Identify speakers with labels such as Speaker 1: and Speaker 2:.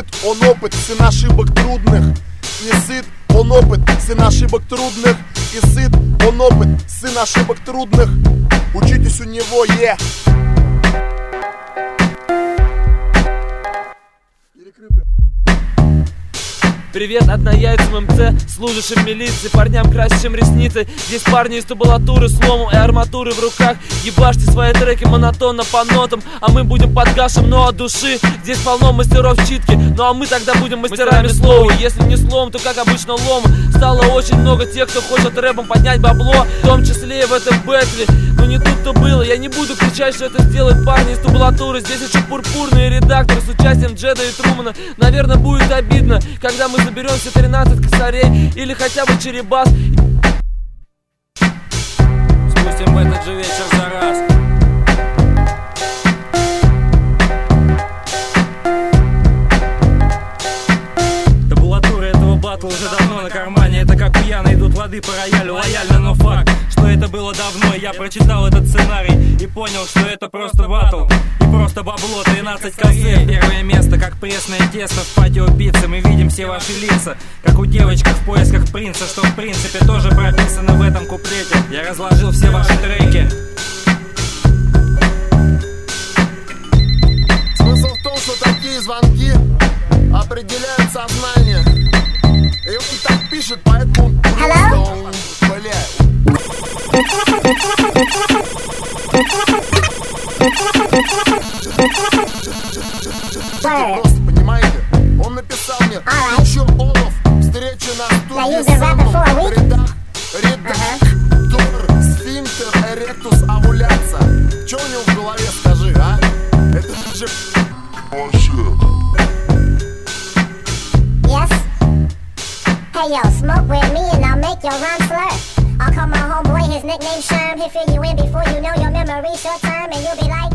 Speaker 1: сыт он опыт, сын ошибок трудных. Не сыт он опыт, сын ошибок трудных. И сыт он опыт, сын ошибок трудных. Учитесь у него,
Speaker 2: Привет однояйцам МЦ, служащим милиции, парням красящим ресницы. Здесь парни из тубулатуры с ломом и арматуры в руках. Ебашьте свои треки монотонно по нотам, а мы будем подгашем, но от души. Здесь полно мастеров читки, ну а мы тогда будем мастерами слова. Если не слом, то как обычно лом. Стало очень много тех, кто хочет рэпом поднять бабло, в том числе и в этом бэтле. Но не тут-то было, я не буду кричать, что это сделают парни из тубулатуры. Здесь еще пурпурные редакторы с участием Джеда и Трумана. Наверное, будет обидно, когда мы заберем все 13 косарей или хотя бы черебас.
Speaker 3: Спустим в этот же вечер за раз. Табулатура этого батла уже давно на кармане. Это как пьяные идут лады по роялю. Лояльно, но факт, что это было давно. Я прочитал этот сценарий и понял, что это просто батл. Просто бабло, 13 косых. Первое место, как пресное тесто в патио пиццы. Мы видим все ваши лица, как у девочек в поисках принца, что в принципе тоже прописано в этом куплете. Я разложил все ваши треки.
Speaker 1: Смысл в том, что такие звонки определяют сознание. И он так пишет, поэтому просто он, Просто, понимаете? Он написал мне: еще Олаф, встреча на студии в редактор, сфинктер, эректус, овуляция. Че у него в голове, скажи, а? Это же вообще.
Speaker 4: Yes? Hey yo, smoke with me and I'll make your rhyme slur. I'll call my homeboy, his nickname Sherm. He'll fill you in before you know your memory short term, and you'll be like